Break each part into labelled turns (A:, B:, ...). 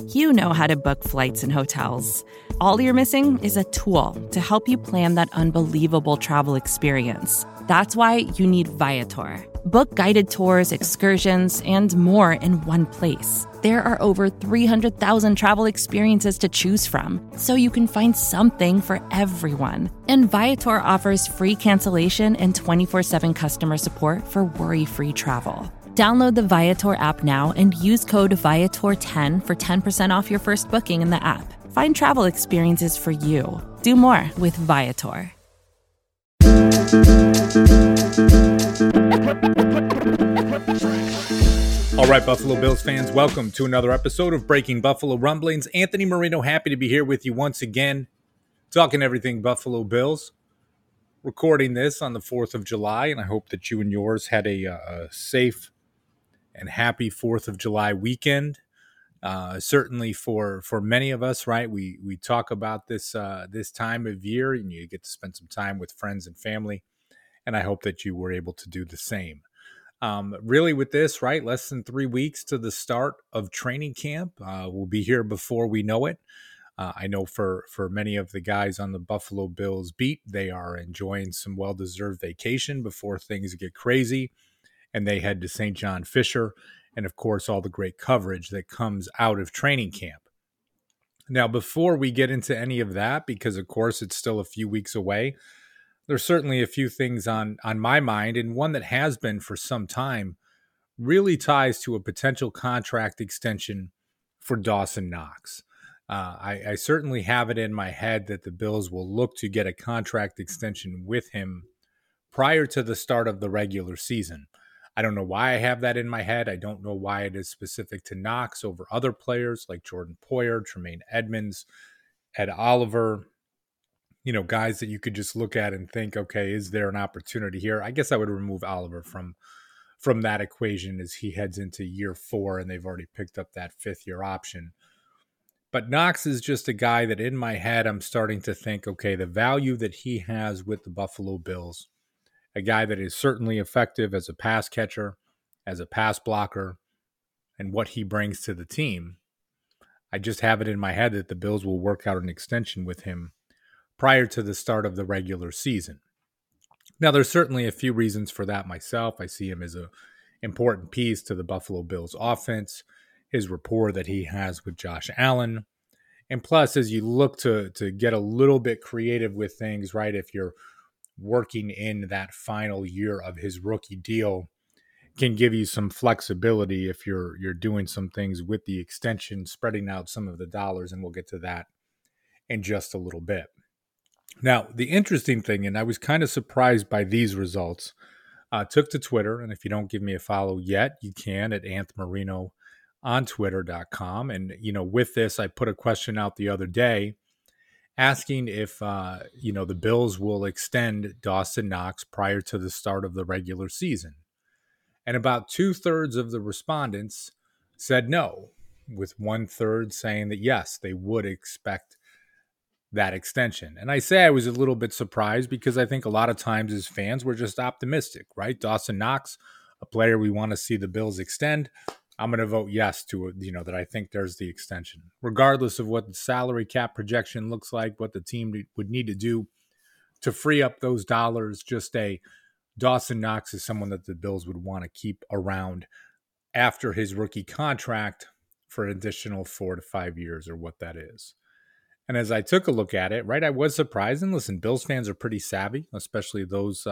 A: You know how to book flights and hotels. All you're missing is a tool to help you plan that unbelievable travel experience. That's why you need Viator. Book guided tours, excursions, and more in one place. There are over 300,000 travel experiences to choose from, so you can find something for everyone. And Viator offers free cancellation and 24/7 customer support for worry-free travel. Download the Viator app now and use code Viator10 for 10% off your first booking in the app. Find travel experiences for you. Do more with Viator.
B: All right, Buffalo Bills fans, welcome to another episode of Breaking Buffalo Rumblings. Anthony Marino, happy to be here with you once again, talking everything Buffalo Bills. Recording this on the 4th of July, and I hope that you and yours had a safe and happy 4th of July weekend. Certainly for many of us, right? We talk about this time of year, and you get to spend some time with friends and family, and I hope that you were able to do the same. Really with this, right? Less than 3 weeks to the start of training camp. We'll be here before we know it. I know for many of the guys on the Buffalo Bills beat, they are enjoying some well-deserved vacation before things get crazy, and they head to St. John Fisher, and of course, all the great coverage that comes out of training camp. Now, before we get into any of that, because of course it's still a few weeks away, there's certainly a few things on my mind, and one that has been for some time really ties to a potential contract extension for Dawson Knox. I certainly have it in my head that the Bills will look to get a contract extension with him prior to the start of the regular season. I don't know why I have that in my head. I don't know why it is specific to Knox over other players like Jordan Poyer, Tremaine Edmonds, Ed Oliver, guys that you could just look at and think, okay, is there an opportunity here? I guess I would remove Oliver from that equation as he heads into year 4 and they've already picked up that 5th-year option. But Knox is just a guy that in my head I'm starting to think, okay, the value that he has with the Buffalo Bills, a guy that is certainly effective as a pass catcher, as a pass blocker, and what he brings to the team. I just have it in my head that the Bills will work out an extension with him prior to the start of the regular season. Now, there's certainly a few reasons for that myself. I see him as an important piece to the Buffalo Bills offense, his rapport that he has with Josh Allen. And plus, as you look to get a little bit creative with things, right, if you're working in that final year of his rookie deal, can give you some flexibility if you're doing some things with the extension, spreading out some of the dollars, and we'll get to that in just a little bit. Now, the interesting thing, and I was kind of surprised by these results, took to Twitter, and if you don't give me a follow yet, you can at anthmarino on twitter.com. And, with this, I put a question out the other day asking if, the Bills will extend Dawson Knox prior to the start of the regular season. And about 2/3 of the respondents said no, with 1/3 saying that yes, they would expect that extension. And I say I was a little bit surprised because I think a lot of times as fans, we're just optimistic, right? Dawson Knox, a player we want to see the Bills extend. I'm going to vote yes to it, that I think there's the extension. Regardless of what the salary cap projection looks like, what the team would need to do to free up those dollars, just Dawson Knox is someone that the Bills would want to keep around after his rookie contract for an additional 4 to 5 years or what that is. And as I took a look at it, right, I was surprised. And listen, Bills fans are pretty savvy, especially those,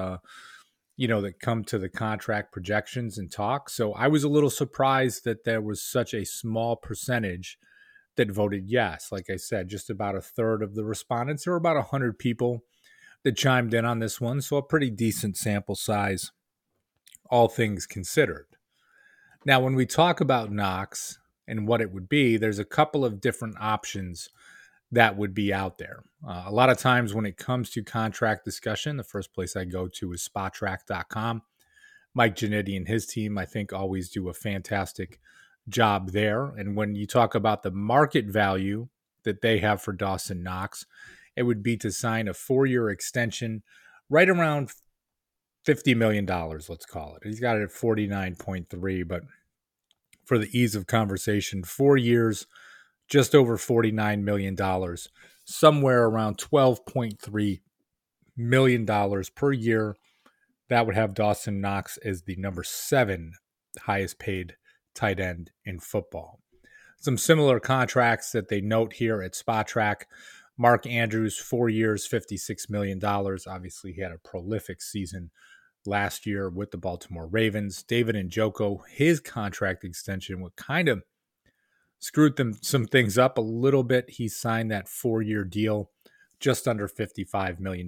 B: that come to the contract projections and talk. So I was a little surprised that there was such a small percentage that voted yes. Like I said, just about 1/3 of the respondents, there were about 100 people that chimed in on this one. So a pretty decent sample size, all things considered. Now, when we talk about Knox and what it would be, there's a couple of different options that would be out there. A lot of times when it comes to contract discussion, the first place I go to is Spotrac.com. Mike Giannetti and his team, I think, always do a fantastic job there. And when you talk about the market value that they have for Dawson Knox, it would be to sign a 4-year extension right around $50 million, let's call it. He's got it at 49.3, but for the ease of conversation, 4 years, just over $49 million, somewhere around $12.3 million per year. That would have Dawson Knox as the number 7 highest paid tight end in football. Some similar contracts that they note here at Spotrac. Mark Andrews, 4 years, $56 million. Obviously, he had a prolific season last year with the Baltimore Ravens. David Njoku, his contract extension would kind of screwed some things up a little bit. He signed that 4-year deal, just under $55 million.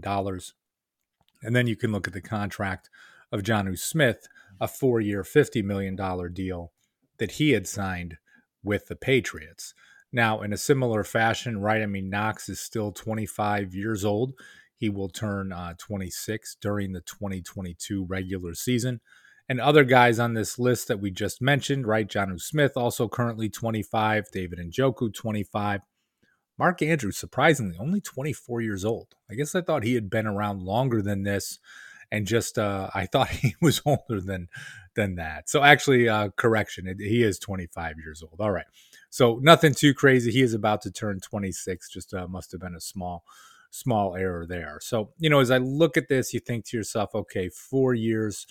B: And then you can look at the contract of Jonnu Smith, a 4-year, $50 million deal that he had signed with the Patriots. Now, in a similar fashion, right? I mean, Knox is still 25 years old. He will turn 26 during the 2022 regular season. And other guys on this list that we just mentioned, right? Jonnu Smith, also currently 25. David Njoku, 25. Mark Andrews, surprisingly, only 24 years old. I guess I thought he had been around longer than this, and just I thought he was older than that. So actually, correction, he is 25 years old. All right, so nothing too crazy. He is about to turn 26. Just must have been a small error there. So as I look at this, you think to yourself, okay, 4 years,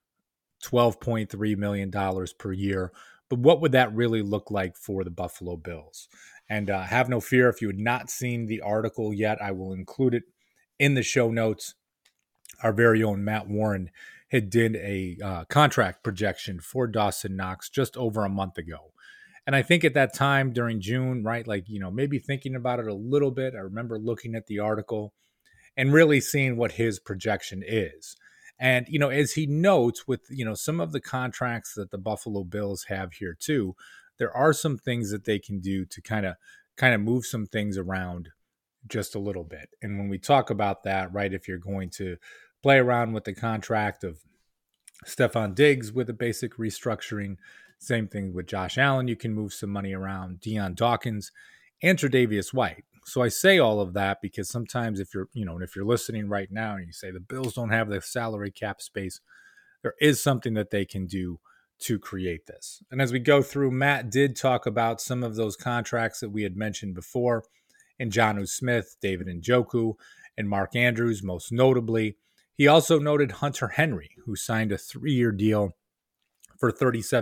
B: $12.3 million per year. But what would that really look like for the Buffalo Bills? And have no fear, if you had not seen the article yet, I will include it in the show notes. Our very own Matt Warren had did a contract projection for Dawson Knox just over a month ago. And I think at that time during June, right, like, maybe thinking about it a little bit, I remember looking at the article and really seeing what his projection is. And, as he notes with, some of the contracts that the Buffalo Bills have here too, there are some things that they can do to kind of move some things around just a little bit. And when we talk about that, right, if you're going to play around with the contract of Stephon Diggs with a basic restructuring, same thing with Josh Allen, you can move some money around, Deion Dawkins, and Tre'Davious White. So I say all of that because sometimes if you're listening right now and you say the Bills don't have the salary cap space, there is something that they can do to create this. And as we go through, Matt did talk about some of those contracts that we had mentioned before, and Jonnu Smith, David Njoku, and Mark Andrews, most notably. He also noted Hunter Henry, who signed a 3-year deal for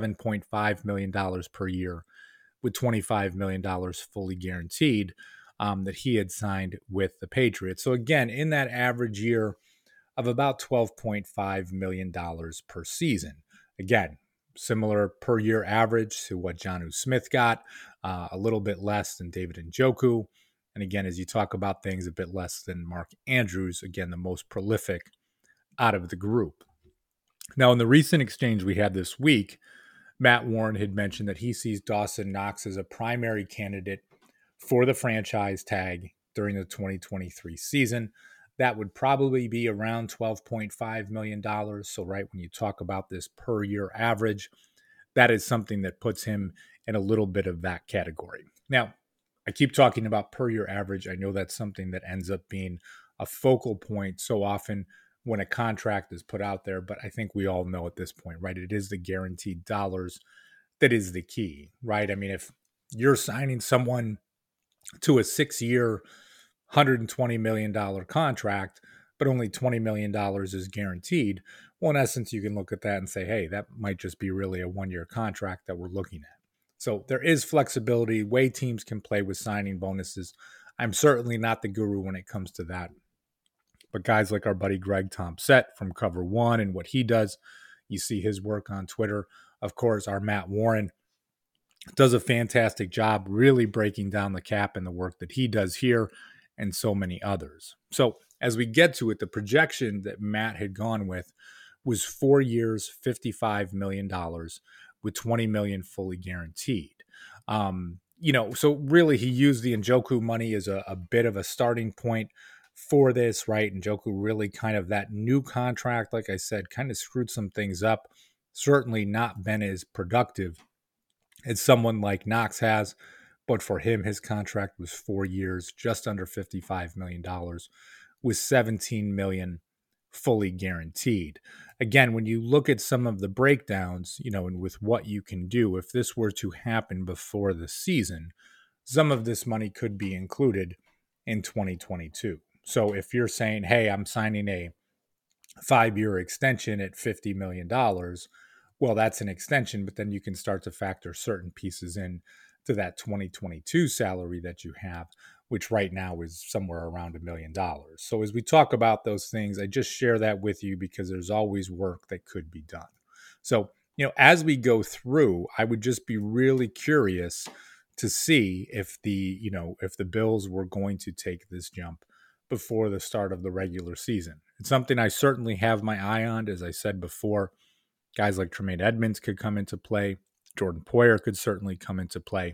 B: $37.5 million per year with $25 million fully guaranteed that he had signed with the Patriots. So again, in that average year of about $12.5 million per season. Again, similar per year average to what Jonnu Smith got, a little bit less than David Njoku. And again, as you talk about things, a bit less than Mark Andrews, again, the most prolific out of the group. Now, in the recent exchange we had this week, Matt Warren had mentioned that he sees Dawson Knox as a primary candidate for the franchise tag during the 2023 season. That would probably be around $12.5 million. So, right, when you talk about this per year average, that is something that puts him in a little bit of that category. Now, I keep talking about per year average. I know that's something that ends up being a focal point so often when a contract is put out there, but I think we all know at this point, right? It is the guaranteed dollars that is the key, right? I mean, if you're signing someone to a 6-year, $120 million contract, but only $20 million is guaranteed, well, in essence, you can look at that and say, hey, that might just be really a 1-year contract that we're looking at. So there is flexibility, way teams can play with signing bonuses. I'm certainly not the guru when it comes to that. But guys like our buddy Greg Thompson from Cover One and what he does, you see his work on Twitter. Of course, our Matt Warren does a fantastic job really breaking down the cap and the work that he does here and so many others. So as we get to it, the projection that Matt had gone with was 4 years, $55 million with $20 million fully guaranteed. So really he used the Njoku money as a bit of a starting point for this, right? Njoku really kind of that new contract, like I said, kind of screwed some things up. Certainly not been as productive as someone like Knox has, but for him, his contract was 4 years, just under $55 million, with $17 million fully guaranteed. Again, when you look at some of the breakdowns, and with what you can do, if this were to happen before the season, some of this money could be included in 2022. So if you're saying, hey, I'm signing a 5-year extension at $50 million, well, that's an extension, but then you can start to factor certain pieces in to that 2022 salary that you have, which right now is somewhere around $1 million. So as we talk about those things, I just share that with you because there's always work that could be done. So, as we go through, I would just be really curious to see if the Bills were going to take this jump before the start of the regular season. It's something I certainly have my eye on. As I said before, guys like Tremaine Edmonds could come into play. Jordan Poyer could certainly come into play.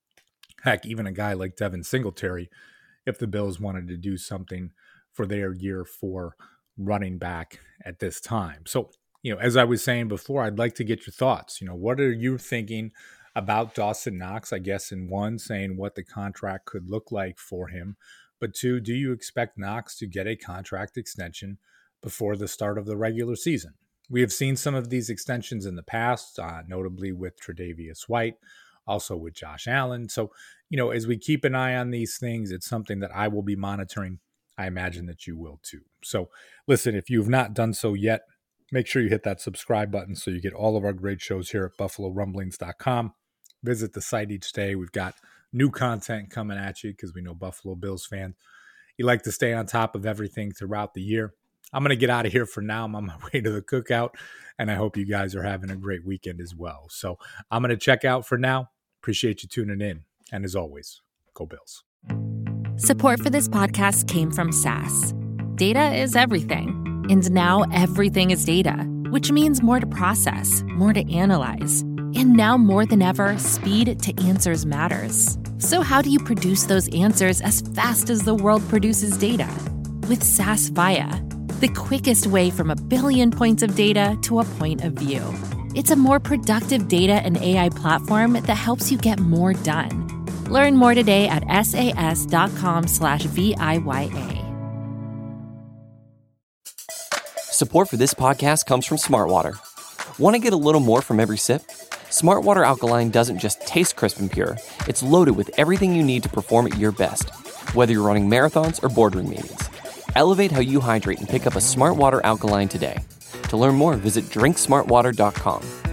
B: Heck, even a guy like Devin Singletary, if the Bills wanted to do something for their year 4 running back at this time. So, as I was saying before, I'd like to get your thoughts. What are you thinking about Dawson Knox? I guess in one, saying what the contract could look like for him. But 2, do you expect Knox to get a contract extension before the start of the regular season? We have seen some of these extensions in the past, notably with Tre'Davious White, also with Josh Allen. So, as we keep an eye on these things, it's something that I will be monitoring. I imagine that you will too. So, listen, if you have not done so yet, make sure you hit that subscribe button so you get all of our great shows here at BuffaloRumblings.com. Visit the site each day. We've got new content coming at you because we know Buffalo Bills fans, you like to stay on top of everything throughout the year. I'm going to get out of here for now. I'm on my way to the cookout, and I hope you guys are having a great weekend as well. So I'm going to check out for now. Appreciate you tuning in. And as always, go Bills.
A: Support for this podcast came from SAS. Data is everything. And now everything is data, which means more to process, more to analyze. And now more than ever, speed to answers matters. So how do you produce those answers as fast as the world produces data? With SAS Viya, the quickest way from a billion points of data to a point of view. It's a more productive data and AI platform that helps you get more done. Learn more today at sas.com/VIYA.
C: Support for this podcast comes from Smartwater. Want to get a little more from every sip? Smartwater Alkaline doesn't just taste crisp and pure. It's loaded with everything you need to perform at your best, whether you're running marathons or boardroom meetings. Elevate how you hydrate and pick up a Smartwater Alkaline today. To learn more, visit drinksmartwater.com.